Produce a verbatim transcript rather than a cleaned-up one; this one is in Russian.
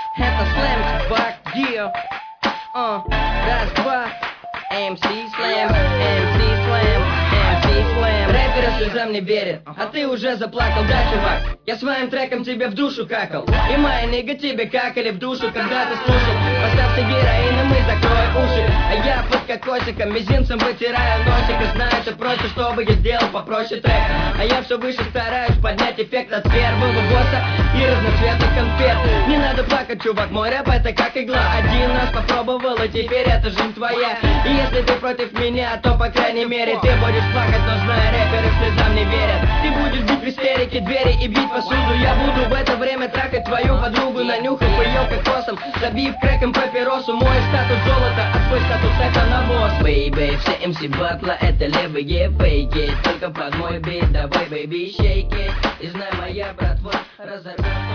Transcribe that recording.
Это слэм, чувак, yeah. uh, Раз, два. эм си Slam, эм си Slam, эм си Slam. Рэперы слезам не верят, а ты уже заплакал, да, чувак? Я своим треком тебе в душу какал, и мои нига тебе какали в душу, когда ты слушал. Поставься героином и закрой уши, а я под кокосиком, мизинцем вытираю носик. И знаю, ты просишь, чтобы я сделал попроще трек, а я все выше стараюсь поднять эффект от первого босса и разноцветных конфет. Не надо плакать, чувак, мой рэп это как игла. Один раз попробовал, и теперь это жизнь твоя. И если ты против меня, то по крайней мере ты будешь плакать, но знай, рэперы слезам не верят. Ты будешь бить в истерике двери и бить посуду. Я буду в это время трахать твою подругу, нанюхав ее кокосом, забив крэком папиросу. Мой статус золото, а твой статус это навоз. Бэйбэй, все эм си батла это левые фейки, только под мой бит давай, бэйби, шейки. И знай, моя братва разорвет.